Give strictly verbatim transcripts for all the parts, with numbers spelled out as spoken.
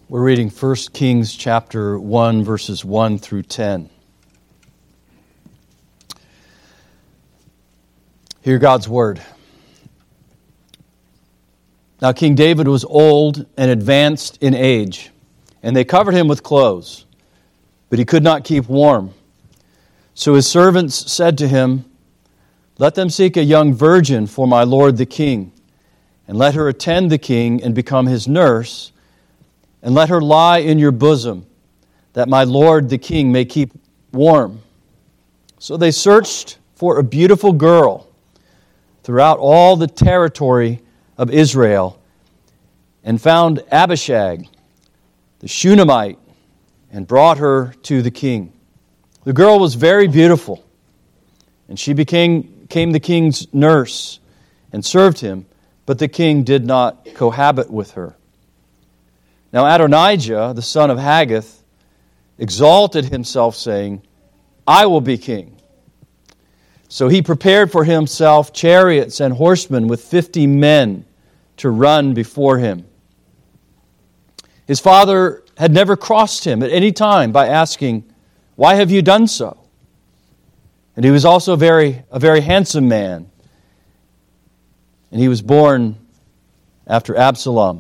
We're reading First Kings chapter one, verses one through ten. Hear God's word. Now King David was old and advanced in age, and they covered him with clothes, but he could not keep warm. So his servants said to him, "Let them seek a young virgin for my lord the king, and let her attend the king and become his nurse, and let her lie in your bosom, that my lord the king may keep warm." So they searched for a beautiful girl throughout all the territory of Israel, and found Abishag, the Shunammite, and brought her to the king. The girl was very beautiful, and she became, became the king's nurse and served him, but the king did not cohabit with her. Now Adonijah, the son of Haggith, exalted himself, saying, "I will be king." So he prepared for himself chariots and horsemen with fifty men to run before him. His father had never crossed him at any time by asking, "Why have you done so?" And he was also very, a very handsome man. And he was born after Absalom.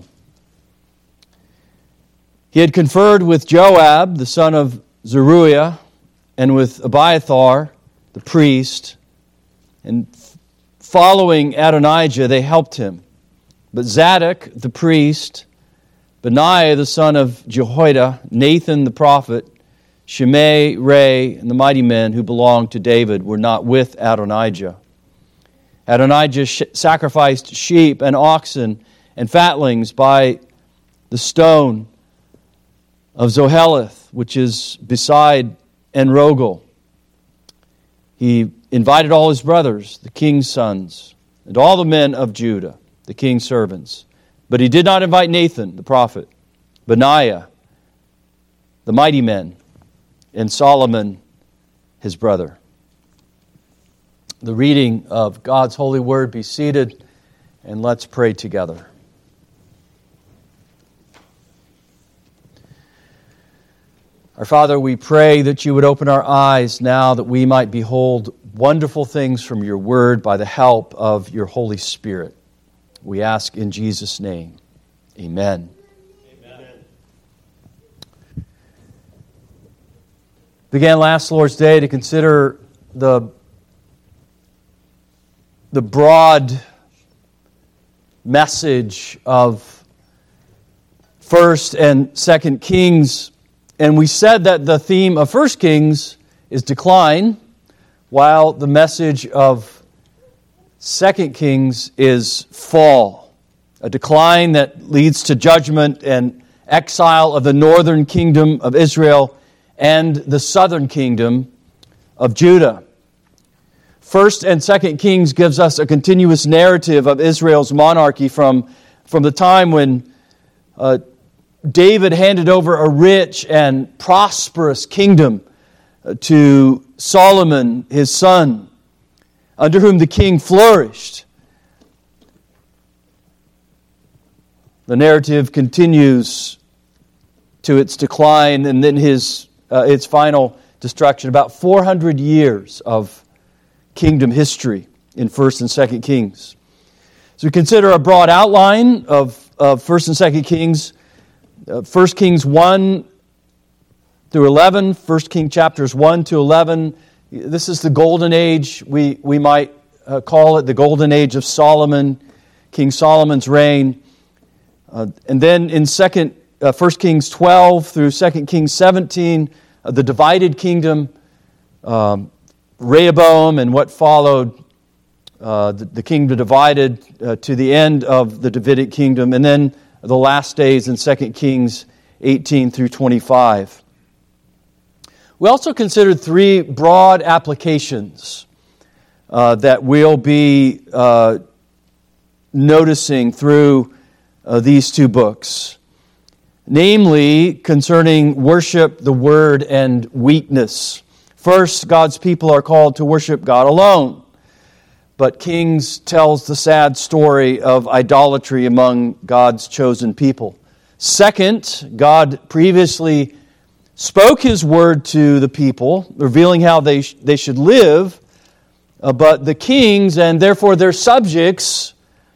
He had conferred with Joab, the son of Zeruiah, and with Abiathar, the priest, and following Adonijah, they helped him. But Zadok, the priest, Benaiah, the son of Jehoiada, Nathan, the prophet, Shimei, Ray, and the mighty men who belonged to David were not with Adonijah. Adonijah sh- sacrificed sheep and oxen and fatlings by the stone of Zoheleth, which is beside En-Rogel. He invited all his brothers, the king's sons, and all the men of Judah, the king's servants. But he did not invite Nathan, the prophet, Benaiah, the mighty men, and Solomon, his brother. The reading of God's holy word. Be seated, and let's pray together. Our Father, we pray that you would open our eyes now that we might behold wonderful things from your word by the help of your Holy Spirit. We ask in Jesus' name. Amen. Amen. Began last Lord's Day to consider the, the broad message of First and Second Kings. And we said that the theme of First Kings is decline, while the message of Second Kings is fall. A decline that leads to judgment and exile of the northern kingdom of Israel and the southern kingdom of Judah. First and Second Kings gives us a continuous narrative of Israel's monarchy from, from the time when uh, David handed over a rich and prosperous kingdom to Solomon, his son, under whom the king flourished. The narrative continues to its decline and then his uh, its final destruction. About four hundred years of kingdom history in First and Second Kings. So we consider a broad outline of, of First and Second Kings. Uh, First Kings one through eleven, First King chapters one to eleven. This is the golden age, we, we might uh, call it the golden age of Solomon, King Solomon's reign. Uh, and then in second, uh, First Kings twelve through Second Kings seventeen, uh, the divided kingdom, um, Rehoboam and what followed, uh, the, the kingdom divided uh, to the end of the Davidic kingdom. And then the last days in Second Kings eighteen through twenty-five. We also considered three broad applications uh, that we'll be uh, noticing through uh, these two books. Namely, concerning worship, the word, and weakness. First, God's people are called to worship God alone. But Kings tells the sad story of idolatry among God's chosen people. Second, God previously spoke His word to the people, revealing how they, sh- they should live, uh, but the kings and therefore their subjects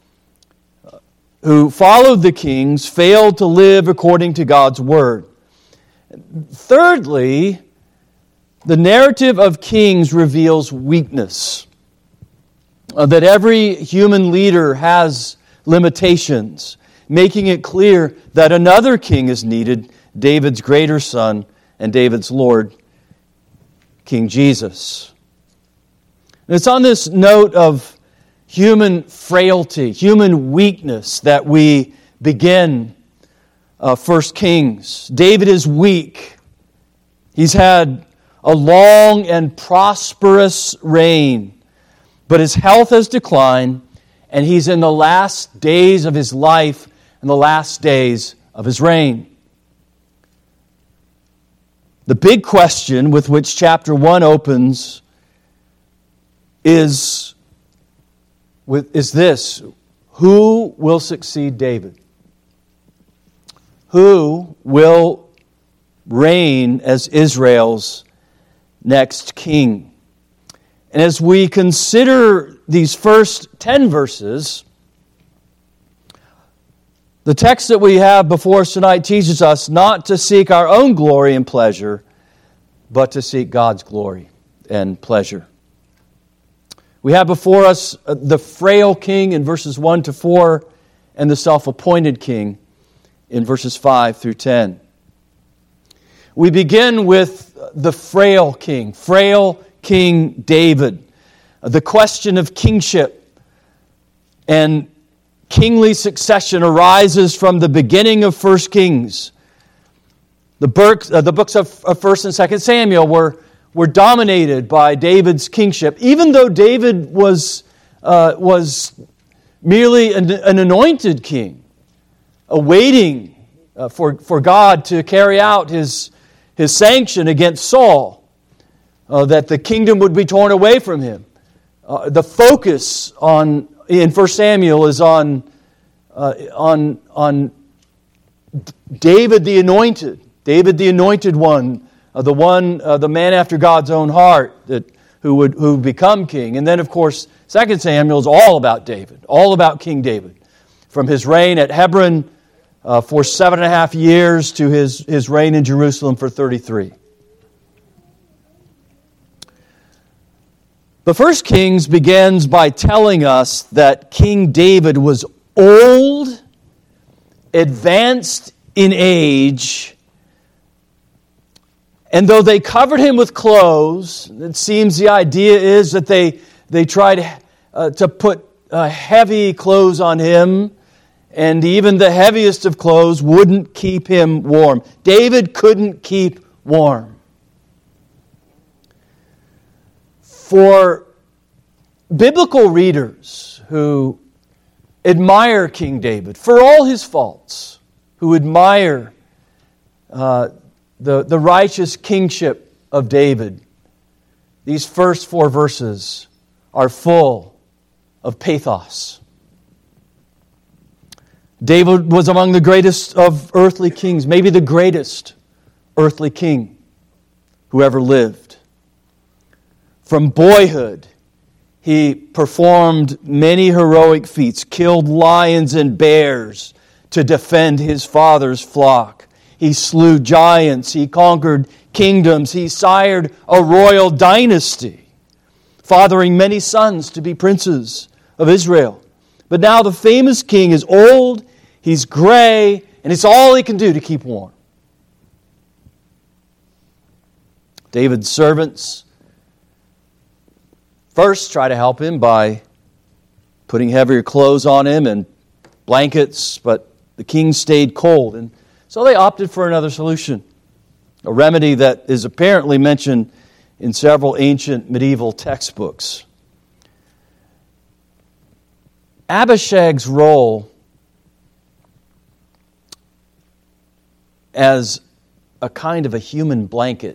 who followed the kings failed to live according to God's word. Thirdly, the narrative of Kings reveals weakness, uh, that every human leader has limitations, making it clear that another king is needed, David's greater son and David's Lord, King Jesus. And it's on this note of human frailty, human weakness, that we begin uh, First Kings. David is weak. He's had a long and prosperous reign, but his health has declined, and he's in the last days of his life and the last days of his reign. The big question with which chapter one opens is, is this: who will succeed David? Who will reign as Israel's next king? And as we consider these first ten verses, the text that we have before us tonight teaches us not to seek our own glory and pleasure, but to seek God's glory and pleasure. We have before us the frail king in verses one to four and the self-appointed king in verses five through ten. We begin with the frail king, frail King David. The question of kingship and kingly succession arises from the beginning of First Kings. The, books, uh, the books of, of First and Second Samuel were, were dominated by David's kingship, even though David was, uh, was merely an, an anointed king, awaiting uh, for, for God to carry out His, his sanction against Saul, uh, that the kingdom would be torn away from him. Uh, the focus on in First Samuel is on uh, on on David the anointed, David the anointed one, uh, the one, uh, the man after God's own heart, that who would who would become king. And then, of course, Second Samuel is all about David, all about King David, from his reign at Hebron uh, for seven and a half years to his his reign in Jerusalem for thirty-three. The First Kings begins by telling us that King David was old, advanced in age, and though they covered him with clothes, it seems the idea is that they, they tried uh, to put uh, heavy clothes on him, and even the heaviest of clothes wouldn't keep him warm. David couldn't keep warm. For biblical readers who admire King David, for all his faults, who admire uh, the, the righteous kingship of David, these first four verses are full of pathos. David was among the greatest of earthly kings, maybe the greatest earthly king who ever lived. From boyhood, he performed many heroic feats, killed lions and bears to defend his father's flock. He slew giants, he conquered kingdoms, he sired a royal dynasty, fathering many sons to be princes of Israel. But now the famous king is old, he's gray, and it's all he can do to keep warm. David's servants first try to help him by putting heavier clothes on him and blankets, but the king stayed cold, and so they opted for another solution, a remedy that is apparently mentioned in several ancient medieval textbooks. Abishag's role as a kind of a human blanket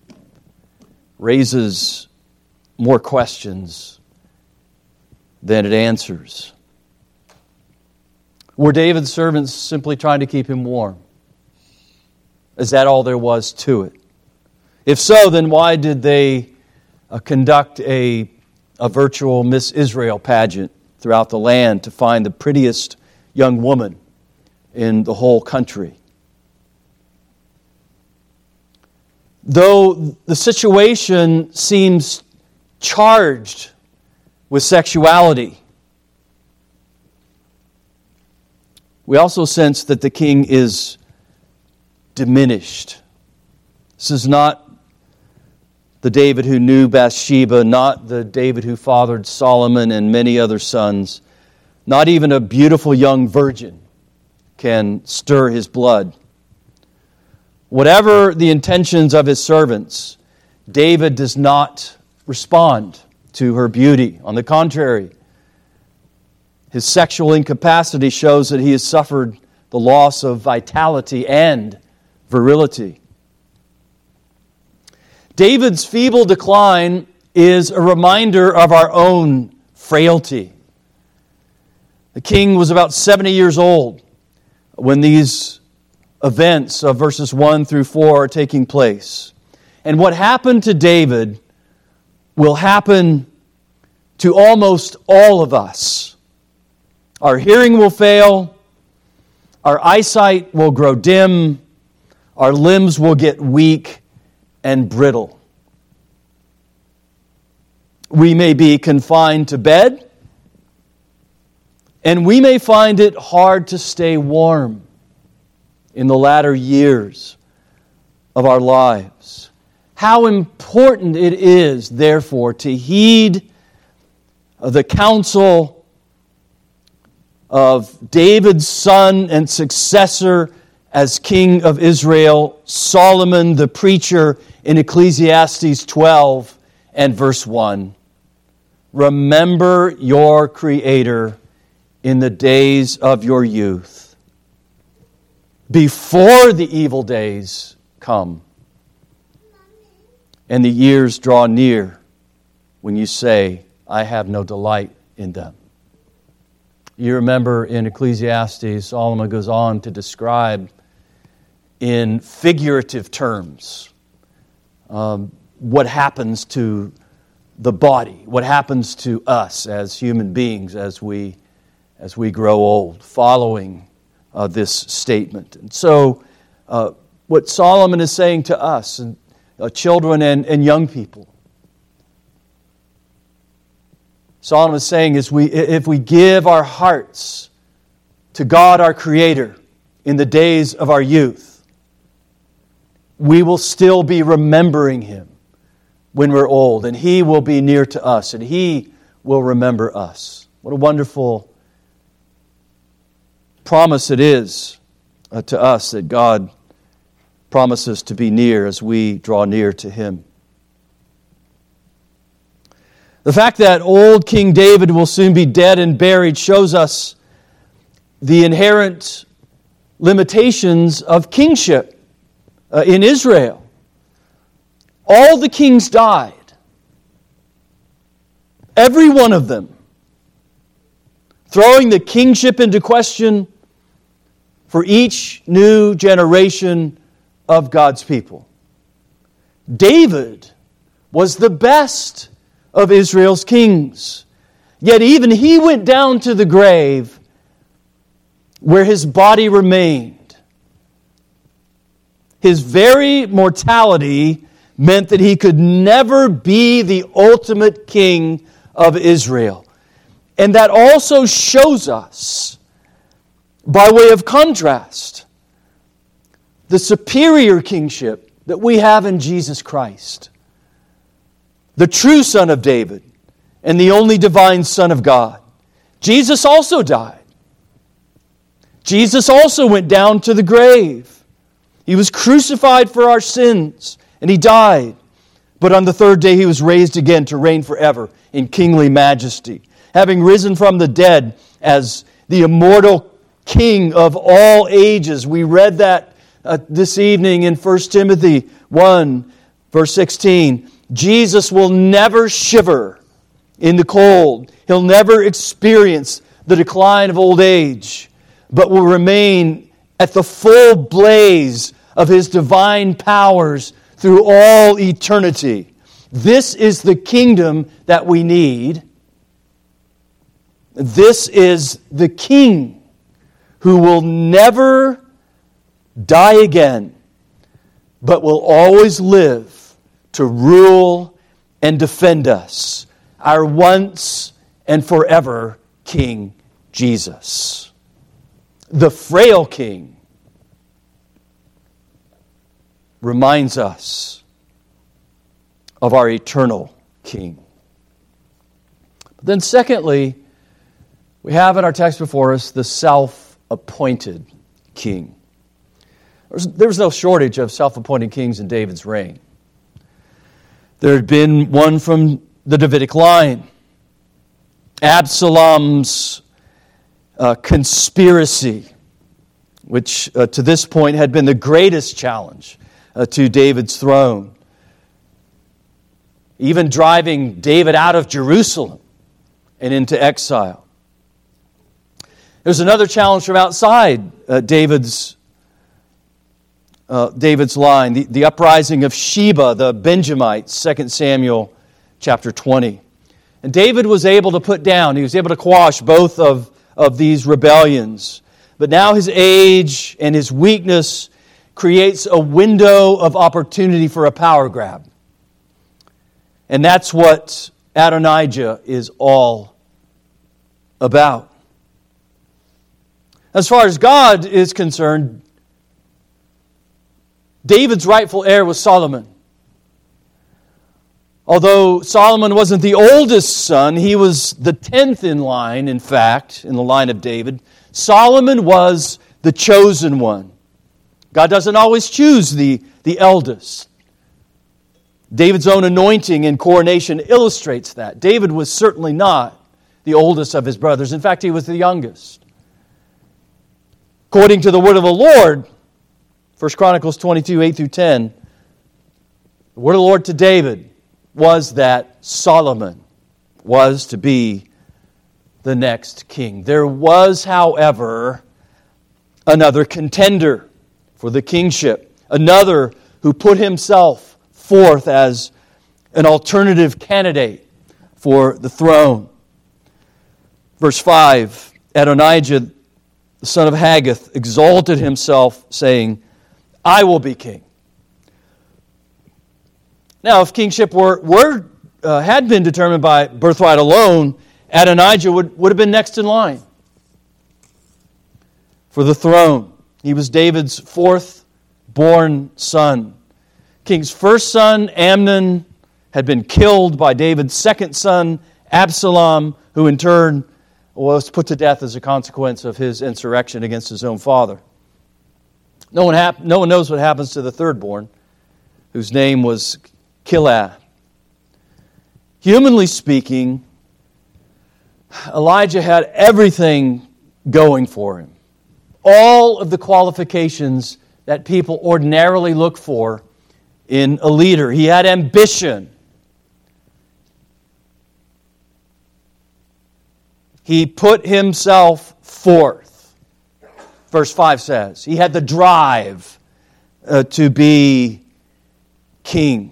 raises more questions than it answers. Were David's servants simply trying to keep him warm? Is that all there was to it? If so, then why did they uh, conduct a, a virtual Miss Israel pageant throughout the land to find the prettiest young woman in the whole country? Though the situation seems charged with sexuality, we also sense that the king is diminished. This is not the David who knew Bathsheba, not the David who fathered Solomon and many other sons. Not even a beautiful young virgin can stir his blood. Whatever the intentions of his servants, David does not respond to her beauty. On the contrary, his sexual incapacity shows that he has suffered the loss of vitality and virility. David's feeble decline is a reminder of our own frailty. The king was about seventy years old when these events of verses one through four are taking place. And what happened to David will happen to almost all of us. Our hearing will fail, our eyesight will grow dim, our limbs will get weak and brittle. We may be confined to bed, and we may find it hard to stay warm in the latter years of our lives. How important it is, therefore, to heed the counsel of David's son and successor as king of Israel, Solomon the preacher, in Ecclesiastes twelve and verse one. Remember your Creator in the days of your youth, before the evil days come and the years draw near when you say, I have no delight in them. You remember in Ecclesiastes, Solomon goes on to describe in figurative terms um, what happens to the body, what happens to us as human beings as we as we grow old, following uh, this statement. And so, uh, what Solomon is saying to us, and uh, children and, and young people, Solomon is saying is we if we give our hearts to God our Creator in the days of our youth, we will still be remembering Him when we're old, and He will be near to us, and He will remember us. What a wonderful promise it is uh, to us that God promises to be near as we draw near to Him. The fact that old King David will soon be dead and buried shows us the inherent limitations of kingship uh, in Israel. All the kings died. Every one of them. Throwing the kingship into question for each new generation of God's people. David was the best of Israel's kings. Yet even he went down to the grave where his body remained. His very mortality meant that he could never be the ultimate king of Israel. And that also shows us, by way of contrast, the superior kingship that we have in Jesus Christ, the true Son of David and the only divine Son of God. Jesus also died. Jesus also went down to the grave. He was crucified for our sins, and He died. But on the third day He was raised again to reign forever in kingly majesty, having risen from the dead as the immortal King of all ages. We read that uh, this evening in First Timothy one, verse sixteen. Jesus will never shiver in the cold. He'll never experience the decline of old age. but will remain at the full blaze of His divine powers through all eternity. This is the kingdom that we need. This is the King who will never die again, but will always live to rule and defend us, our once and forever King Jesus. The frail King reminds us of our eternal King. But then secondly, we have in our text before us the self-appointed king. There was no shortage of self-appointed kings in David's reign. There had been one from the Davidic line. Absalom's uh, conspiracy, which uh, to this point had been the greatest challenge uh, to David's throne. Even driving David out of Jerusalem and into exile. There's another challenge from outside uh, David's uh, David's line, the, the uprising of Sheba, the Benjamites, Second Samuel chapter twenty. And David was able to put down, he was able to quash both of, of these rebellions. But now his age and his weakness creates a window of opportunity for a power grab. And that's what Adonijah is all about. As far as God is concerned, David's rightful heir was Solomon. Although Solomon wasn't the oldest son, he was the tenth in line, in fact, in the line of David. Solomon was the chosen one. God doesn't always choose the, the eldest. David's own anointing and coronation illustrates that. David was certainly not the oldest of his brothers. In fact, he was the youngest. According to the word of the Lord, First Chronicles twenty-two, eight through ten, the word of the Lord to David was that Solomon was to be the next king. There was, however, another contender for the kingship, another who put himself forth as an alternative candidate for the throne. Verse five, Adonijah, the son of Haggith, exalted himself, saying, I will be king. Now, if kingship were, were uh, had been determined by birthright alone, Adonijah would, would have been next in line for the throne. He was David's fourth born son. King's first son, Amnon, had been killed by David's second son, Absalom, who in turn was put to death as a consequence of his insurrection against his own father. No one, hap- no one knows what happens to the third born, whose name was Kilah. Humanly speaking, Elijah had everything going for him. All of the qualifications that people ordinarily look for in a leader. He had ambition. He put himself forth. Verse five says, he had the drive uh, to be king.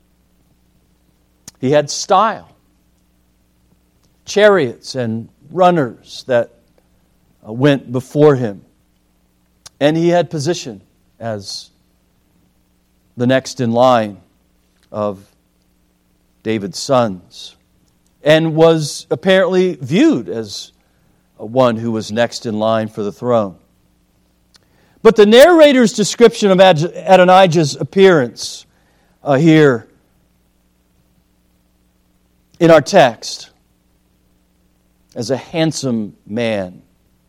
He had style, chariots and runners that uh, went before him. And he had position as the next in line of David's sons, and was apparently viewed as one who was next in line for the throne. But the narrator's description of Adonijah's appearance uh, here in our text as a handsome man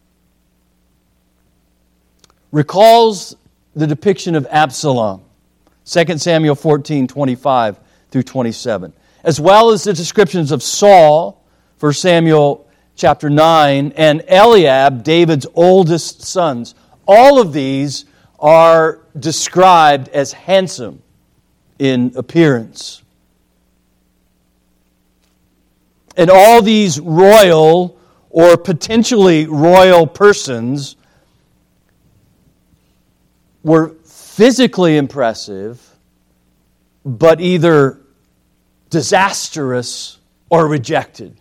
recalls the depiction of Absalom, Second Samuel fourteen, twenty-five through twenty-seven, as well as the descriptions of Saul, First Samuel chapter nine, and Eliab, David's oldest sons. All of these are described as handsome in appearance. And all these royal or potentially royal persons were physically impressive, but either disastrous or rejected.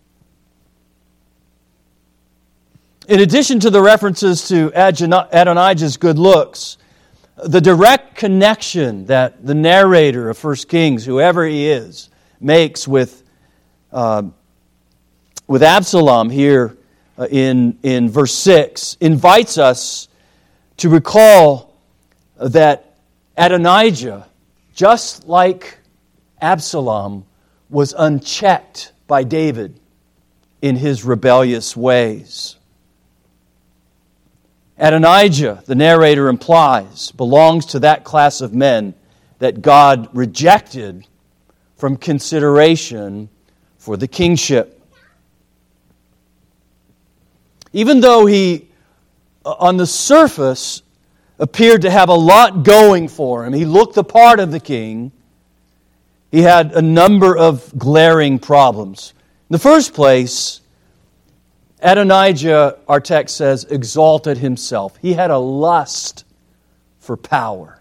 In addition to the references to Adonijah's good looks, the direct connection that the narrator of First Kings, whoever he is, makes with uh, with Absalom here uh, in, in verse six invites us to recall that Adonijah, just like Absalom, was unchecked by David in his rebellious ways. Adonijah, the narrator implies, belongs to that class of men that God rejected from consideration for the kingship. Even though he, on the surface, appeared to have a lot going for him, he looked the part of the king, he had a number of glaring problems. In the first place, Adonijah, our text says, exalted himself. He had a lust for power.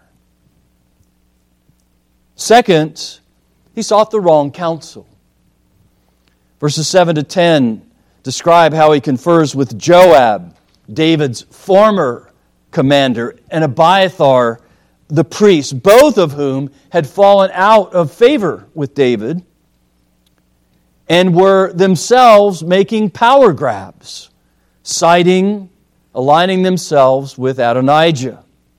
Second, he sought the wrong counsel. Verses seven to ten describe how he confers with Joab, David's former commander, and Abiathar, the priest, both of whom had fallen out of favor with David and were themselves making power grabs, siding, aligning themselves with Adonijah.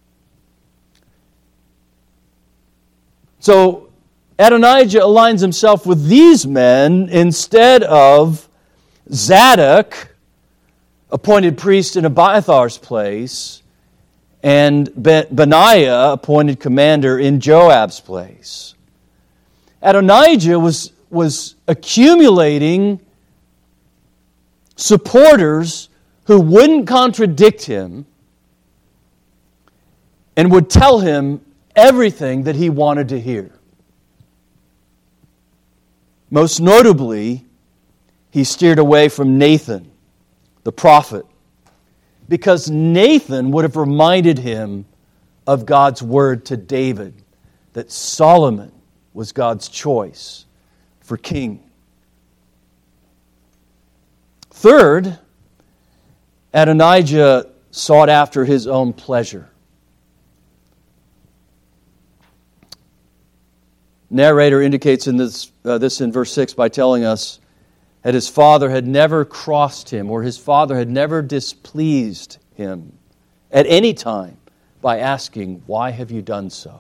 So Adonijah aligns himself with these men instead of Zadok, appointed priest in Abiathar's place, and Benaiah, appointed commander in Joab's place. Adonijah was, was accumulating supporters who wouldn't contradict him and would tell him everything that he wanted to hear. Most notably, he steered away from Nathan, the prophet, because Nathan would have reminded him of God's word to David, that Solomon was God's choice for king. Third, Adonijah sought after his own pleasure. Narrator indicates in this, uh, this in verse six by telling us that his father had never crossed him, or his father had never displeased him at any time by asking, "Why have you done so?"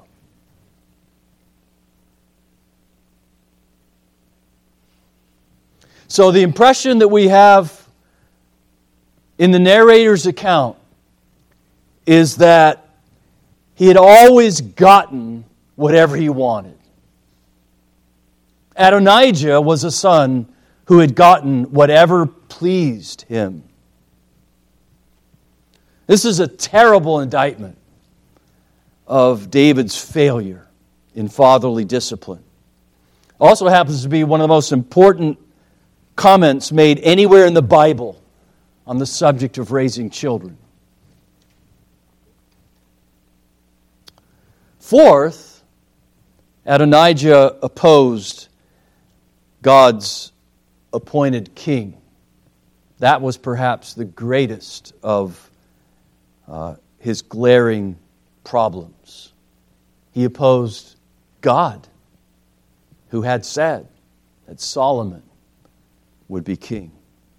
So the impression that we have in the narrator's account is that he had always gotten whatever he wanted. Adonijah was a son who had gotten whatever pleased him. This is a terrible indictment of David's failure in fatherly discipline. Also happens to be one of the most important comments made anywhere in the Bible on the subject of raising children. Fourth, Adonijah opposed God's appointed king. That was perhaps the greatest of uh, his glaring problems. He opposed God, who had said that Solomon would be king.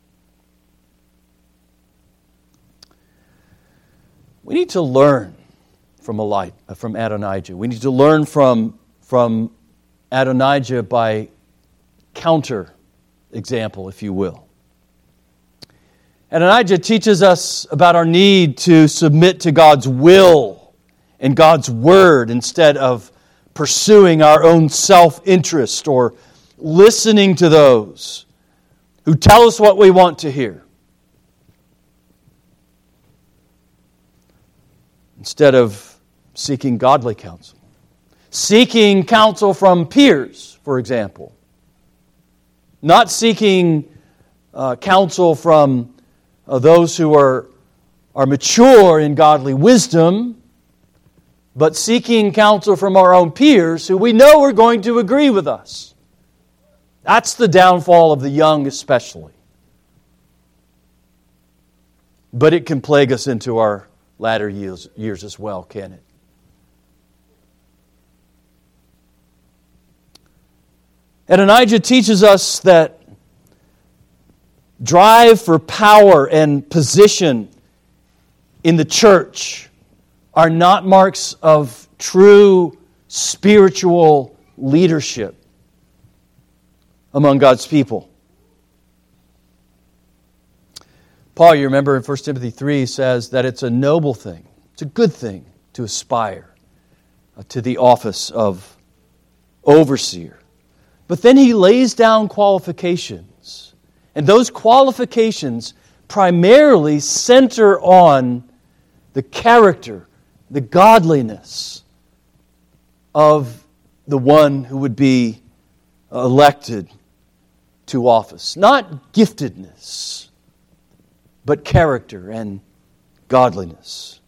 We need to learn from Eli- from Adonijah. We need to learn from, from Adonijah by counter example, if you will. Adonijah teaches us about our need to submit to God's will and God's word instead of pursuing our own self-interest or listening to those who tell us what we want to hear. Instead of seeking godly counsel. Seeking counsel from peers, for example. Not seeking uh, counsel from uh, those who are, are mature in godly wisdom, but seeking counsel from our own peers who we know are going to agree with us. That's the downfall of the young especially. But it can plague us into our latter years, years as well, can it? Adonijah teaches us that drive for power and position in the church are not marks of true spiritual leadership among God's people. Paul, you remember in First Timothy three, says that it's a noble thing, it's a good thing to aspire to the office of overseer. But then he lays down qualifications. And those qualifications primarily center on the character, the godliness of the one who would be elected to office. Not giftedness, but character and godliness.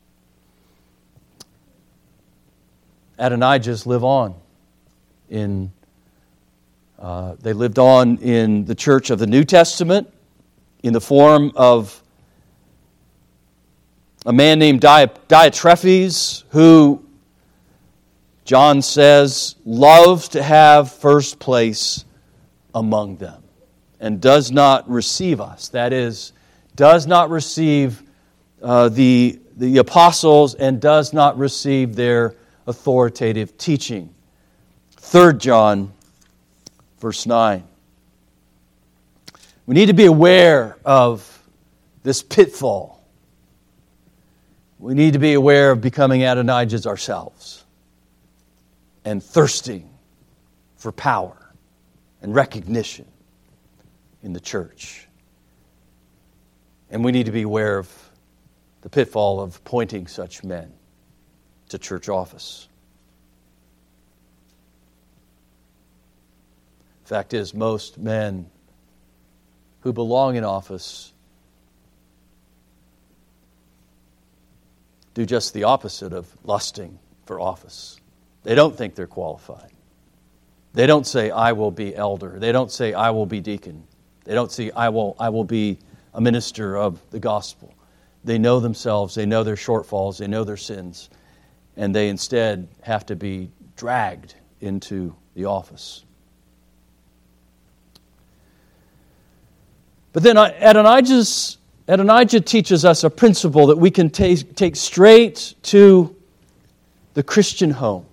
Adonijahs live on in Uh, they lived on in the church of the New Testament in the form of a man named Diotrephes, who John says loves to have first place among them and does not receive us. That is, does not receive uh, the, the apostles and does not receive their authoritative teaching. Third John Verse nine. We need to be aware of this pitfall. We need to be aware of becoming Adonijahs ourselves and thirsting for power and recognition in the church. And we need to be aware of the pitfall of appointing such men to church office. Fact is, most men who belong in office do just the opposite of lusting for office. They don't think they're qualified. They don't say, I will be elder. They don't say, I will be deacon. They don't say, I will, I will be a minister of the gospel. They know themselves. They know their shortfalls. They know their sins. And they instead have to be dragged into the office. But then Adonijah's, Adonijah teaches us a principle that we can take, take straight to the Christian home.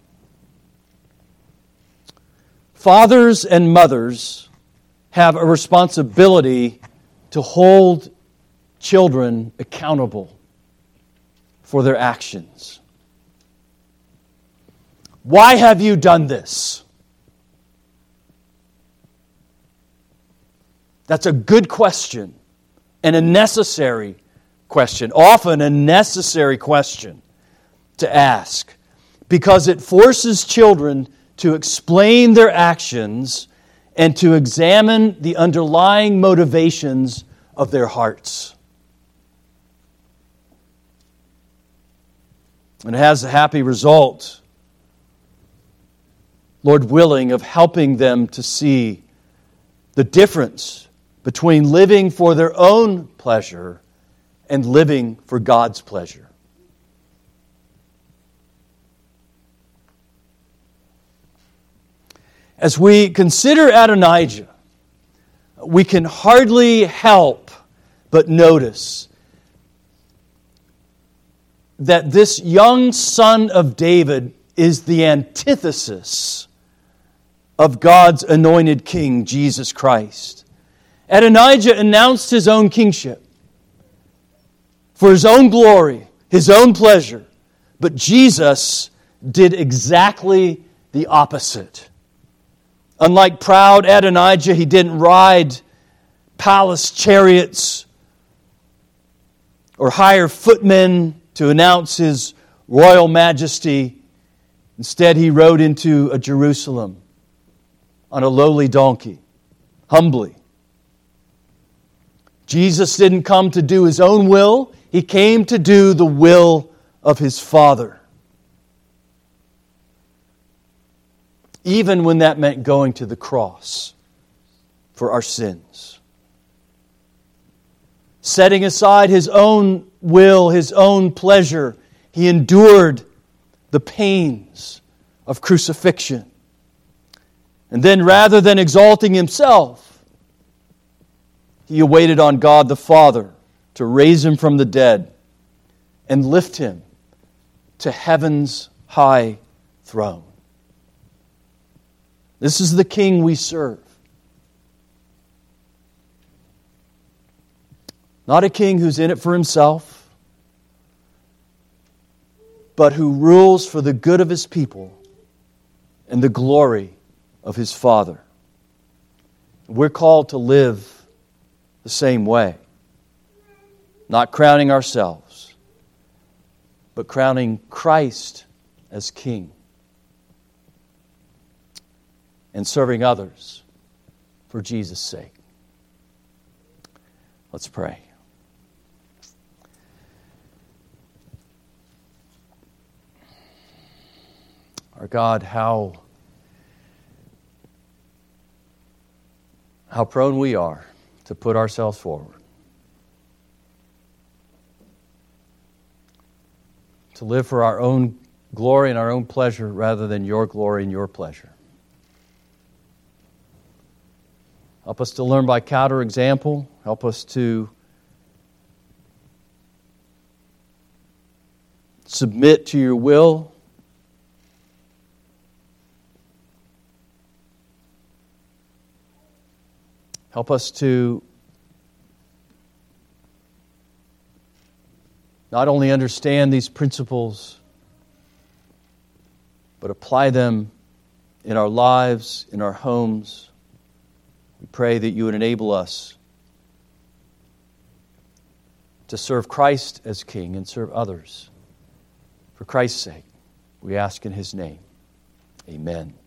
Fathers and mothers have a responsibility to hold children accountable for their actions. Why have you done this? That's a good question and a necessary question, often a necessary question to ask, because it forces children to explain their actions and to examine the underlying motivations of their hearts. And it has a happy result, Lord willing, of helping them to see the difference between living for their own pleasure and living for God's pleasure. As we consider Adonijah, we can hardly help but notice that this young son of David is the antithesis of God's anointed king, Jesus Christ. Adonijah announced his own kingship for his own glory, his own pleasure. But Jesus did exactly the opposite. Unlike proud Adonijah, he didn't ride palace chariots or hire footmen to announce his royal majesty. Instead, he rode into a Jerusalem on a lowly donkey, humbly. Jesus didn't come to do his own will. He came to do the will of his Father. even when that meant going to the cross for our sins. Setting aside His own will, His own pleasure, He endured the pains of crucifixion. And then rather than exalting Himself, He awaited on God the Father to raise Him from the dead and lift Him to heaven's high throne. This is the King we serve. Not a king who's in it for himself, but who rules for the good of His people and the glory of His Father. We're called to live the same way. Not crowning ourselves, but crowning Christ as King. And serving others for Jesus' sake. Let's pray. Our God, how, how prone we are to put ourselves forward. To live for our own glory and our own pleasure rather than Your glory and Your pleasure. Help us to learn by counter-example. Help us to submit to Your will. Help us to not only understand these principles, but apply them in our lives, in our homes. We pray that You would enable us to serve Christ as King and serve others for Christ's sake. We ask in His name. Amen.